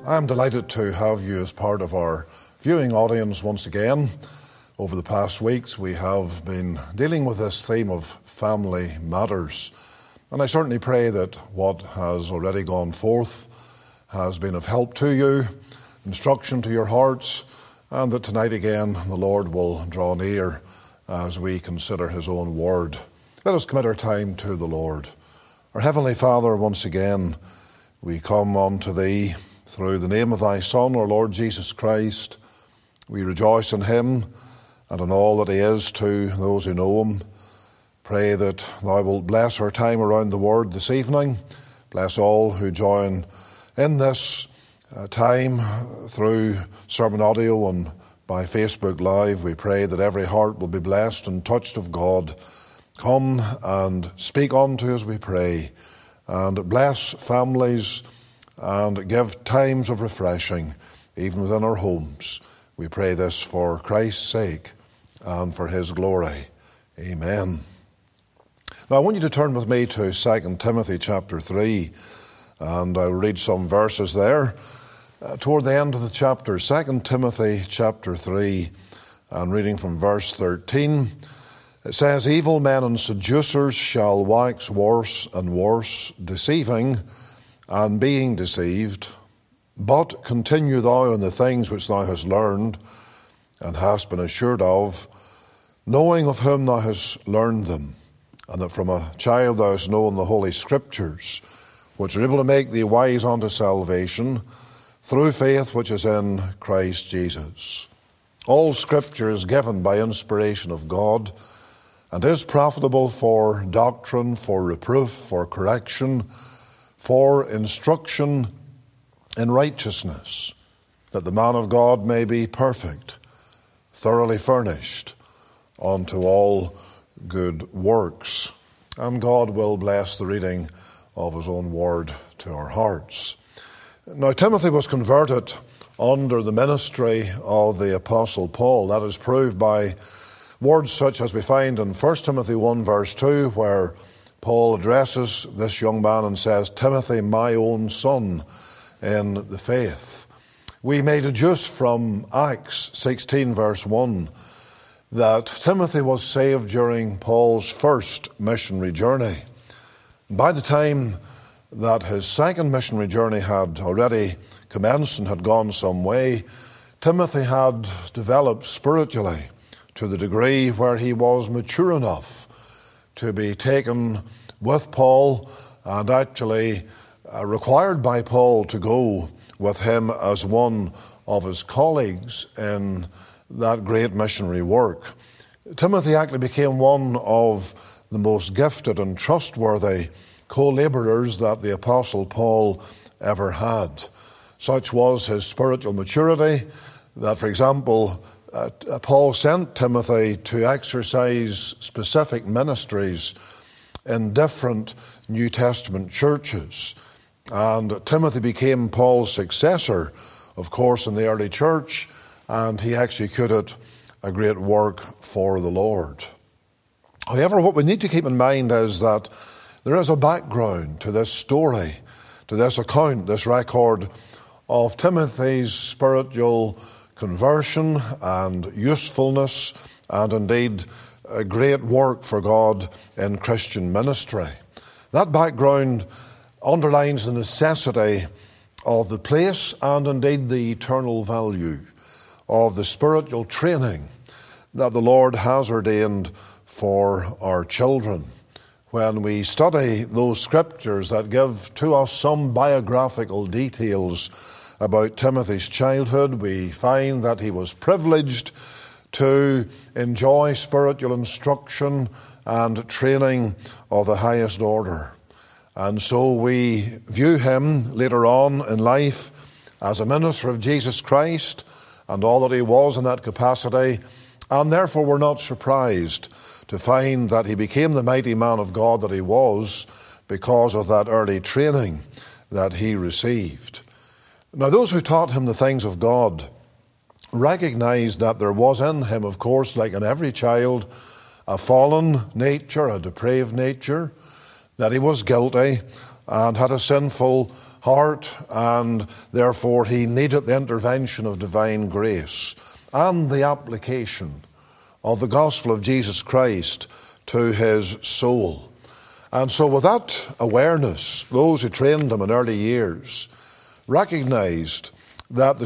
I'm delighted to have you as part of our viewing audience once again. Over the past weeks, we have been dealing with this theme of family matters. And I certainly pray that what has already gone forth has been of help to you, instruction to your hearts, and that tonight again the Lord will draw near as we consider his own word. Let us commit our time to the Lord. Our Heavenly Father, once again, we come unto thee through the name of thy Son, our Lord Jesus Christ. We rejoice in him and in all that he is to those who know him. Pray that thou wilt bless our time around the word this evening. Bless all who join in this time through sermon audio and by Facebook Live. We pray that every heart will be blessed and touched of God. Come and speak unto us, we pray, and bless families and give times of refreshing, even within our homes. We pray this for Christ's sake and for his glory. Amen. Now I want you to turn with me to 2 Timothy chapter 3, and I'll read some verses there. Toward the end of the chapter, 2 Timothy chapter 3, and reading from verse 13, it says, "Evil men and seducers shall wax worse and worse, deceiving and being deceived. But continue thou in the things which thou hast learned and hast been assured of, knowing of whom thou hast learned them, and that from a child thou hast known the Holy Scriptures, which are able to make thee wise unto salvation, through faith which is in Christ Jesus. All Scripture is given by inspiration of God, and is profitable for doctrine, for reproof, for correction, for instruction in righteousness, that the man of God may be perfect, thoroughly furnished unto all good works." And God will bless the reading of his own word to our hearts. Now, Timothy was converted under the ministry of the Apostle Paul. That is proved by words such as we find in 1 Timothy 1 verse 2, where Paul addresses this young man and says, "Timothy, my own son in the faith." We may deduce from Acts 16 verse 1 that Timothy was saved during Paul's first missionary journey. By the time that his second missionary journey had already commenced and had gone some way, Timothy had developed spiritually to the degree where he was mature enough to be taken with Paul and actually required by Paul to go with him as one of his colleagues in that great missionary work. Timothy actually became one of the most gifted and trustworthy co-laborers that the Apostle Paul ever had. Such was his spiritual maturity that, for example, Paul sent Timothy to exercise specific ministries in different New Testament churches. And Timothy became Paul's successor, of course, in the early church, and he executed a great work for the Lord. However, what we need to keep in mind is that there is a background to this story, to this account, this record of Timothy's spiritual conversion and usefulness, and indeed a great work for God in Christian ministry. That background underlines the necessity of the place and indeed the eternal value of the spiritual training that the Lord has ordained for our children. When we study those scriptures that give to us some biographical details about Timothy's childhood, we find that he was privileged to enjoy spiritual instruction and training of the highest order. And so we view him later on in life as a minister of Jesus Christ and all that he was in that capacity, and therefore we're not surprised to find that he became the mighty man of God that he was because of that early training that he received. Now, those who taught him the things of God recognized that there was in him, of course, like in every child, a fallen nature, a depraved nature, that he was guilty and had a sinful heart, and therefore he needed the intervention of divine grace and the application of the gospel of Jesus Christ to his soul. And so with that awareness, those who trained him in early years recognized that the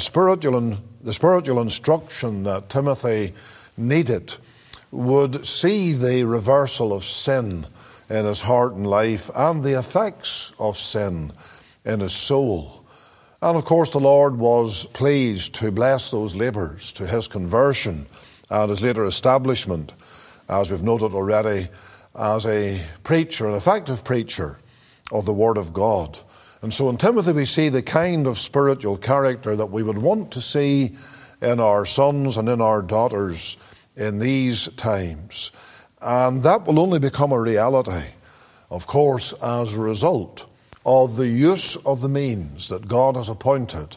spiritual instruction that Timothy needed would see the reversal of sin in his heart and life and the effects of sin in his soul. And of course the Lord was pleased to bless those labours to his conversion and his later establishment, as we've noted already, as a preacher, an effective preacher of the Word of God. And so in Timothy we see the kind of spiritual character that we would want to see in our sons and in our daughters in these times. And that will only become a reality, of course, as a result of the use of the means that God has appointed,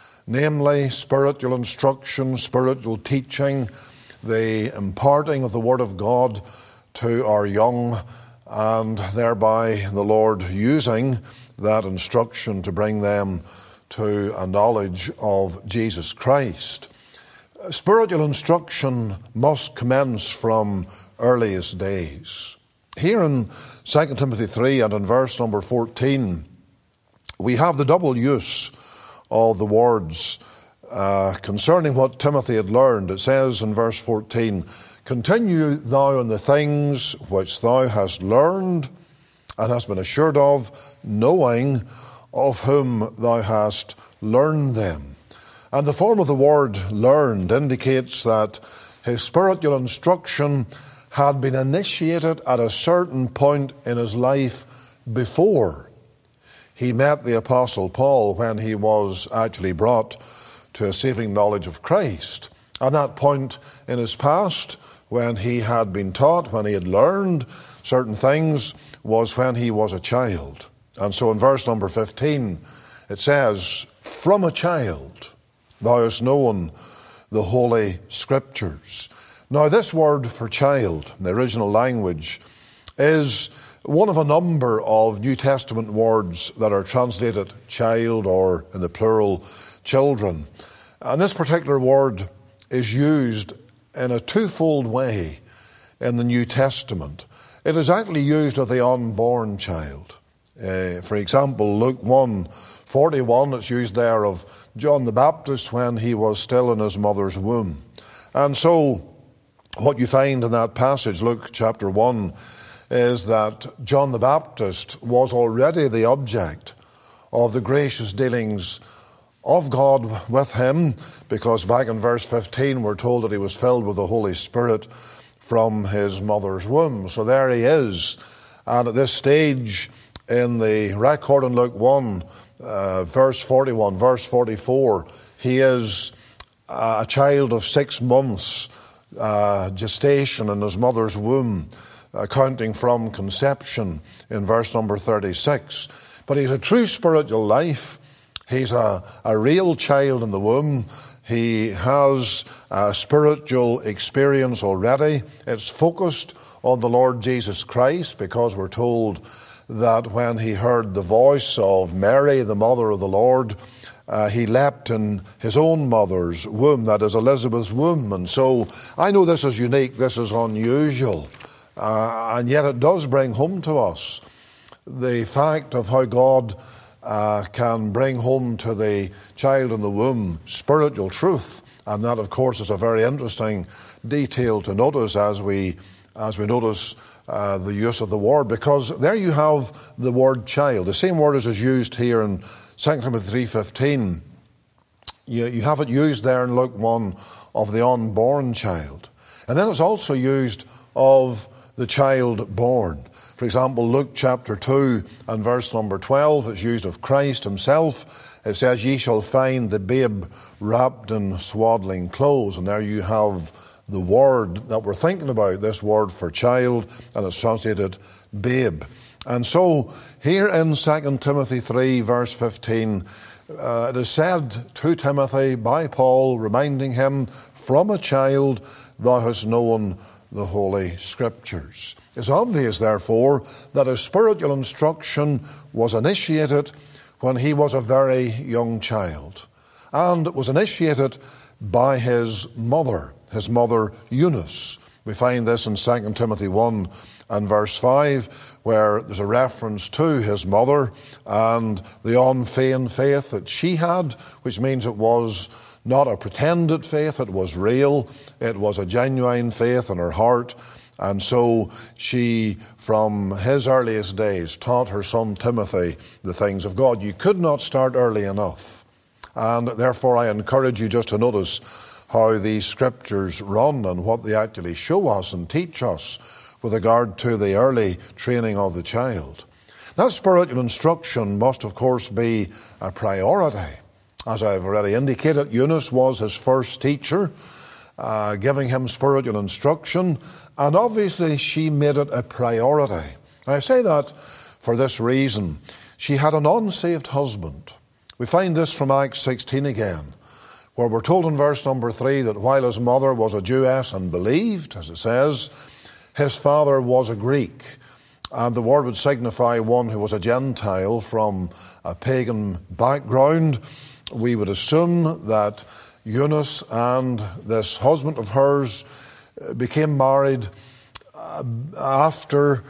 namely spiritual instruction, spiritual teaching, the imparting of the Word of God to our young, and thereby the Lord using that instruction to bring them to a knowledge of Jesus Christ. Spiritual instruction must commence from earliest days. Here in 2 Timothy 3 and in verse number 14, we have the double use of the words concerning what Timothy had learned. It says in verse 14, "Continue thou in the things which thou hast learned and hast been assured of, knowing of whom thou hast learned them." And the form of the word learned indicates that his spiritual instruction had been initiated at a certain point in his life before he met the Apostle Paul, when he was actually brought to a saving knowledge of Christ. At that point in his past, when he had been taught, when he had learned certain things, was when he was a child. And so in verse number 15, it says, "From a child thou hast known the Holy Scriptures." Now this word for child in the original language is one of a number of New Testament words that are translated child, or in the plural, children. And this particular word is used in a twofold way in the New Testament. It is actually used of the unborn child. For example, Luke 1:41, it's used there of John the Baptist when he was still in his mother's womb. And so what you find in that passage, Luke chapter 1, is that John the Baptist was already the object of the gracious dealings of God with him, because back in verse 15 we're told that he was filled with the Holy Spirit from his mother's womb. So there he is. And at this stage in the record in Luke 1, verse 41, verse 44, he is a child of 6 months gestation in his mother's womb, counting from conception in verse number 36. But he's a true spiritual life. He's a real child in the womb. He has a spiritual experience already. It's focused on the Lord Jesus Christ, because we're told that when he heard the voice of Mary, the mother of the Lord, he leapt in his own mother's womb, that is Elizabeth's womb. And so I know this is unique, this is unusual, and yet it does bring home to us the fact of how God can bring home to the child in the womb spiritual truth. And that, of course, is a very interesting detail to notice as we notice the use of the word, because there you have the word child. The same word as is used here in 2 Timothy 3:15. You have it used there in Luke 1 of the unborn child. And then it's also used of the child born. For example, Luke chapter 2 and verse number 12, it's used of Christ himself. It says, "Ye shall find the babe wrapped in swaddling clothes." And there you have the word that we're thinking about, this word for child, and it's translated babe. And so here in 2 Timothy 3 verse 15, it is said to Timothy by Paul, reminding him, "From a child thou hast known the Holy Scriptures. It's obvious, therefore, that his spiritual instruction was initiated when he was a very young child, and it was initiated by his mother Eunice. We find this in 2 Timothy 1 and verse 5, where there's a reference to his mother and the unfeigned faith that she had, which means it was not a pretended faith, it was real, it was a genuine faith in her heart. And so she, from his earliest days, taught her son Timothy the things of God. You could not start early enough. And therefore I encourage you just to notice how these scriptures run and what they actually show us and teach us with regard to the early training of the child. That spiritual instruction must, of course, be a priority. As I've already indicated, Eunice was his first teacher, giving him spiritual instruction, and obviously she made it a priority. I say that for this reason. She had an unsaved husband. We find this from Acts 16 again, where we're told in verse number 3 that while his mother was a Jewess and believed, as it says, his father was a Greek. And the word would signify one who was a Gentile from a pagan background. We would assume that Eunice and this husband of hers became married after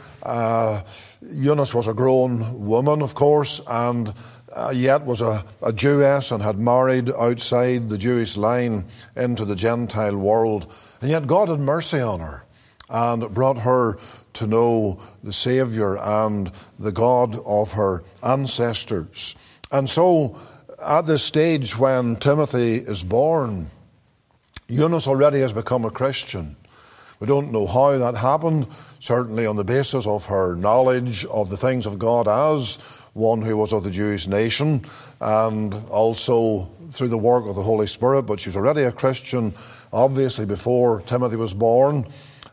Eunice was a grown woman, of course, and yet was a Jewess and had married outside the Jewish line into the Gentile world. And yet God had mercy on her and brought her to know the Saviour and the God of her ancestors. And so at this stage when Timothy is born, Eunice already has become a Christian. We don't know how that happened, certainly on the basis of her knowledge of the things of God as one who was of the Jewish nation, and also through the work of the Holy Spirit. But she was already a Christian, obviously, before Timothy was born,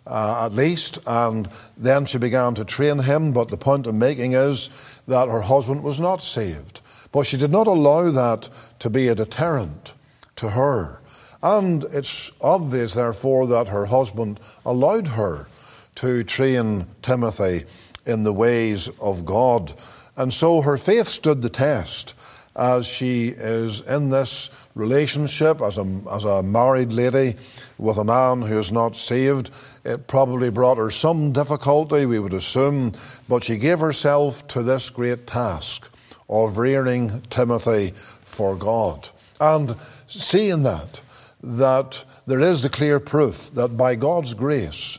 at least, and then she began to train him. But the point I'm making is that her husband was not saved. But she did not allow that to be a deterrent to her. And it's obvious, therefore, that her husband allowed her to train Timothy in the ways of God. And so her faith stood the test as she is in this relationship as a married lady with a man who is not saved. It probably brought her some difficulty, we would assume, but she gave herself to this great task of rearing Timothy for God. And seeing that there is the clear proof that by God's grace,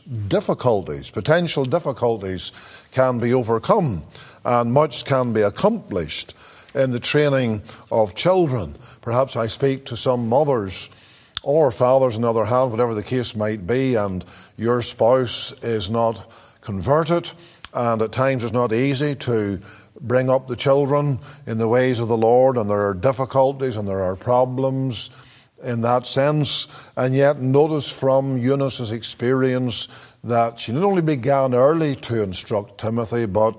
potential difficulties can be overcome and much can be accomplished in the training of children. Perhaps I speak to some mothers or fathers on the other hand, whatever the case might be, and your spouse is not converted, and at times it's not easy to bring up the children in the ways of the Lord, and there are difficulties and there are problems in that sense. And yet notice from Eunice's experience that she not only began early to instruct Timothy, but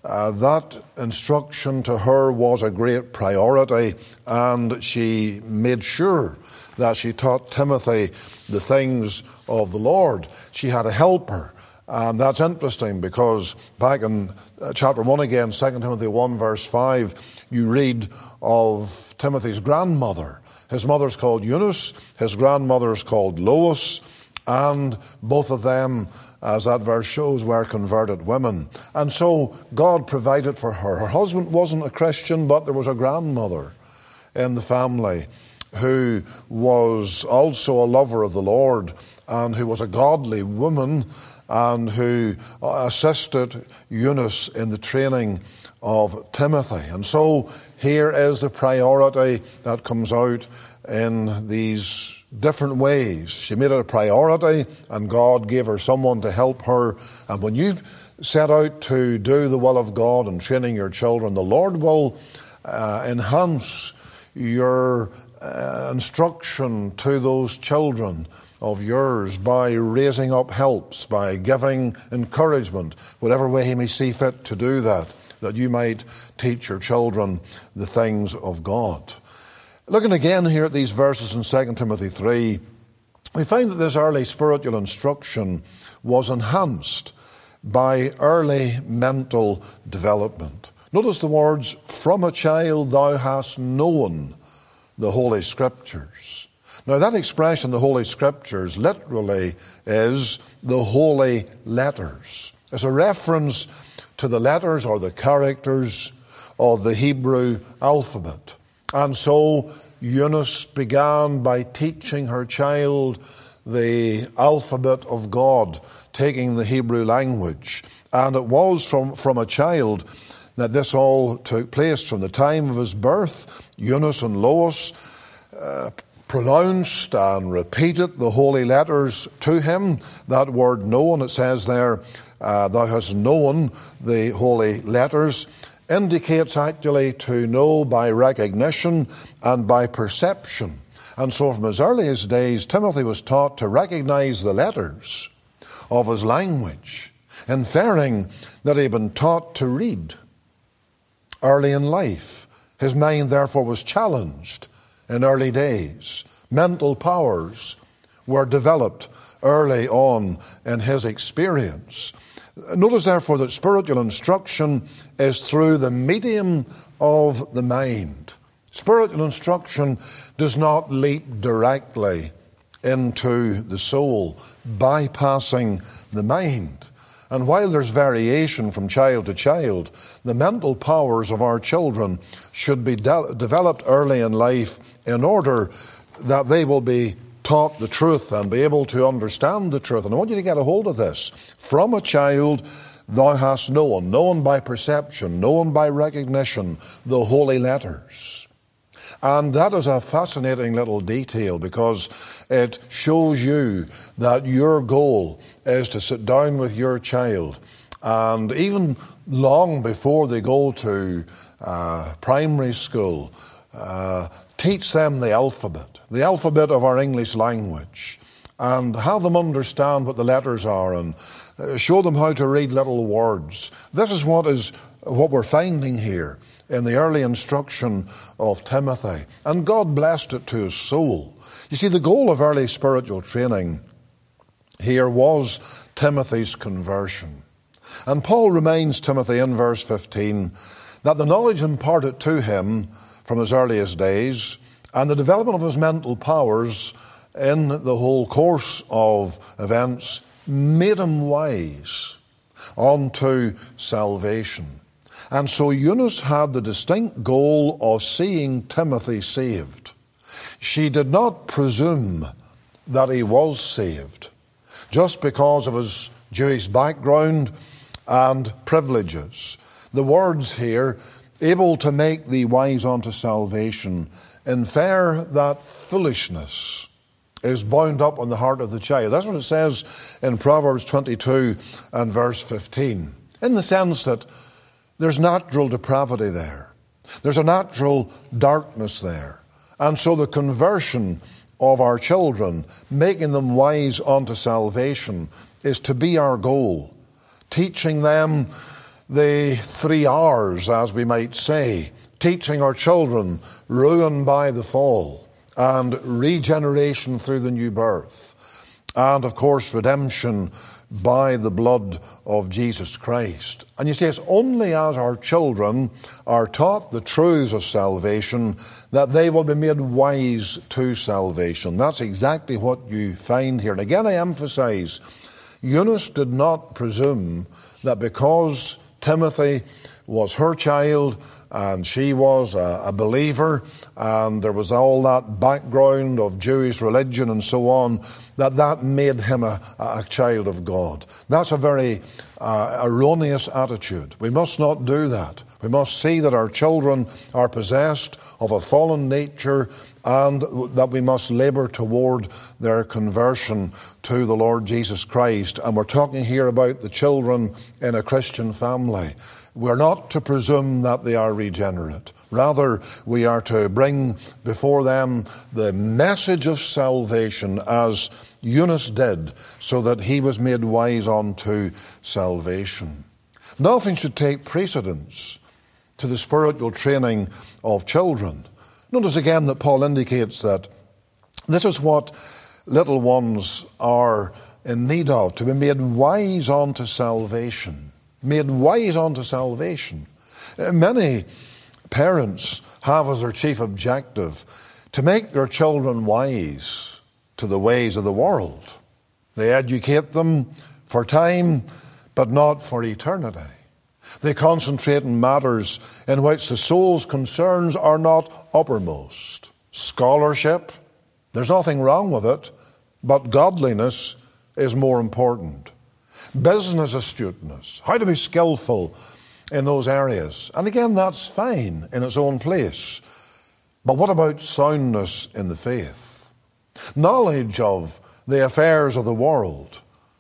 that instruction to her was a great priority, and she made sure that she taught Timothy the things of the Lord. She had a helper, and that's interesting because back in chapter 1 again, 2 Timothy 1 verse 5, you read of Timothy's grandmother. His mother's called Eunice, his grandmother's called Lois, and both of them, as that verse shows, were converted women. And so God provided for her. Her husband wasn't a Christian, but there was a grandmother in the family who was also a lover of the Lord and who was a godly woman and who assisted Eunice in the training of Timothy. And so here is the priority that comes out in these different ways. She made it a priority, and God gave her someone to help her. And when you set out to do the will of God and training your children, the Lord will enhance your instruction to those children of yours by raising up helps, by giving encouragement, whatever way He may see fit to do that you might teach your children the things of God. Looking again here at these verses in 2 Timothy 3, we find that this early spiritual instruction was enhanced by early mental development. Notice the words, "From a child thou hast known the Holy Scriptures." Now that expression, the Holy Scriptures, literally is the holy letters. It's a reference to the letters or the characters of the Hebrew alphabet. And so Eunice began by teaching her child the alphabet of God, taking the Hebrew language. And it was from a child that this all took place. From the time of his birth, Eunice and Lois pronounced and repeated the holy letters to him. That word known, it says there, thou hast known the holy letters, indicates actually to know by recognition and by perception. And so from his earliest days, Timothy was taught to recognize the letters of his language, inferring that he had been taught to read early in life. His mind, therefore, was challenged in early days. Mental powers were developed early on in his experience. Notice, therefore, that spiritual instruction is through the medium of the mind. Spiritual instruction does not leap directly into the soul, bypassing the mind. And while there's variation from child to child, the mental powers of our children should be developed early in life in order that they will be taught the truth and be able to understand the truth. And I want you to get a hold of this. From a child thou hast known by perception, known by recognition, the holy letters. And that is a fascinating little detail because it shows you that your goal is to sit down with your child and even long before they go to primary school, teach them the alphabet of our English language, and have them understand what the letters are and show them how to read little words. This is what we're finding here in the early instruction of Timothy. And God blessed it to his soul. You see, the goal of early spiritual training here was Timothy's conversion. And Paul reminds Timothy in verse 15 that the knowledge imparted to him from his earliest days and the development of his mental powers in the whole course of events made him wise unto salvation. And so Eunice had the distinct goal of seeing Timothy saved. She did not presume that he was saved just because of his Jewish background and privileges. The words here, able to make thee wise unto salvation, infer that foolishness is bound up on the heart of the child. That's what it says in Proverbs 22 and verse 15, in the sense that there's natural depravity there. There's a natural darkness there. And so the conversion of our children, making them wise unto salvation, is to be our goal. Teaching them the 3 R's, as we might say. Teaching our children ruin by the fall and regeneration through the new birth. And, of course, redemption by the blood of Jesus Christ. And you see, it's only as our children are taught the truths of salvation that they will be made wise to salvation. That's exactly what you find here. And again, I emphasize, Eunice did not presume that because Timothy was her child and she was a believer and there was all that background of Jewish religion and so on, that made him a child of God. That's a very erroneous attitude. We must not do that. We must see that our children are possessed of a fallen nature and that we must labor toward their conversion to the Lord Jesus Christ. And we're talking here about the children in a Christian family. We're not to presume that they are regenerate. Rather, we are to bring before them the message of salvation as Eunice did, so that he was made wise unto salvation. Nothing should take precedence to the spiritual training of children. Notice again that Paul indicates that this is what little ones are in need of, to be made wise unto salvation. Made wise unto salvation. Many parents have as their chief objective to make their children wise to the ways of the world. They educate them for time, but not for eternity. They concentrate on matters in which the soul's concerns are not uppermost. Scholarship, there's nothing wrong with it, but godliness is more important. Business astuteness, how to be skillful in those areas. And again, that's fine in its own place. But what about soundness in the faith? Knowledge of the affairs of the world.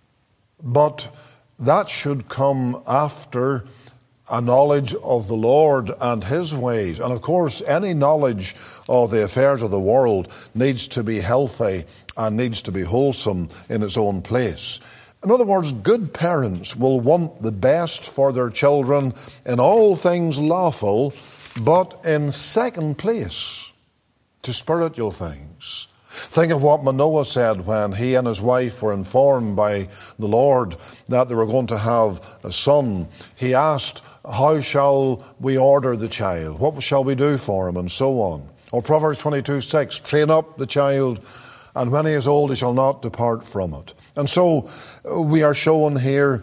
But that should come after a knowledge of the Lord and His ways. And of course, any knowledge of the affairs of the world needs to be healthy and needs to be wholesome in its own place. In other words, good parents will want the best for their children in all things lawful, but in second place to spiritual things. Think of what Manoah said when he and his wife were informed by the Lord that they were going to have a son. He asked, how shall we order the child? What shall we do for him? And so on. Or Proverbs 22:6, train up the child, and when he is old he shall not depart from it. And so we are shown here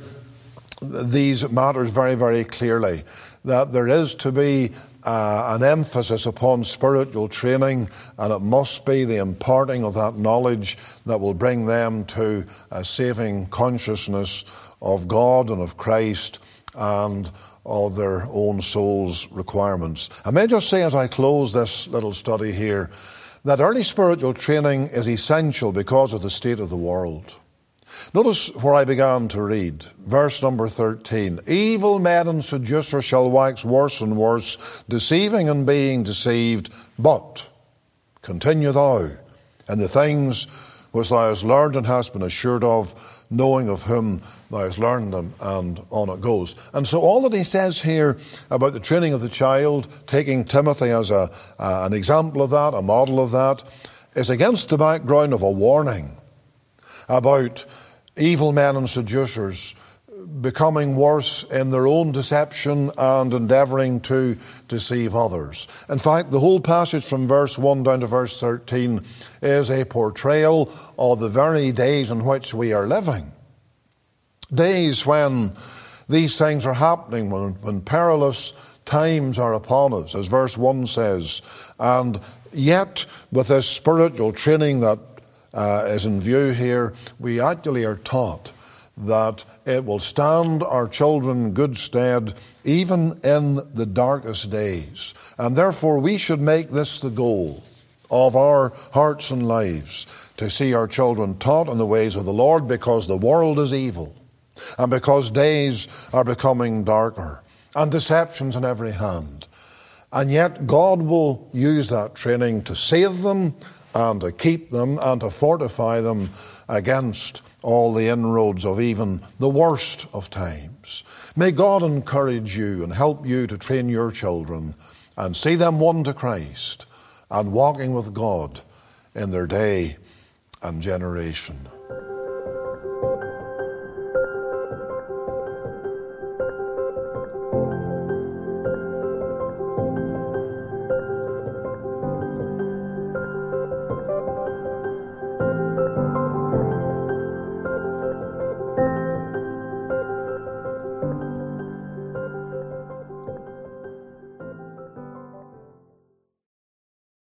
these matters very, very clearly, that there is to be an emphasis upon spiritual training, and it must be the imparting of that knowledge that will bring them to a saving consciousness of God and of Christ and of their own soul's requirements. I may just say as I close this little study here that early spiritual training is essential because of the state of the world. Notice where I began to read, verse number 13. Evil men and seducers shall wax worse and worse, deceiving and being deceived. But continue thou in the things which thou hast learned and hast been assured of, knowing of whom thou hast learned them, and on it goes. And so all that he says here about the training of the child, taking Timothy as an example of that, a model of that, is against the background of a warning about evil men and seducers becoming worse in their own deception and endeavouring to deceive others. In fact, the whole passage from verse 1 down to verse 13 is a portrayal of the very days in which we are living. Days when these things are happening, when perilous times are upon us, as verse 1 says. And yet, with this spiritual training that is in view here, we actually are taught that it will stand our children good stead even in the darkest days. And therefore we should make this the goal of our hearts and lives, to see our children taught in the ways of the Lord, because the world is evil and because days are becoming darker and deceptions in every hand. And yet God will use that training to save them and to keep them and to fortify them against all the inroads of even the worst of times. May God encourage you and help you to train your children and see them won to Christ and walking with God in their day and generation.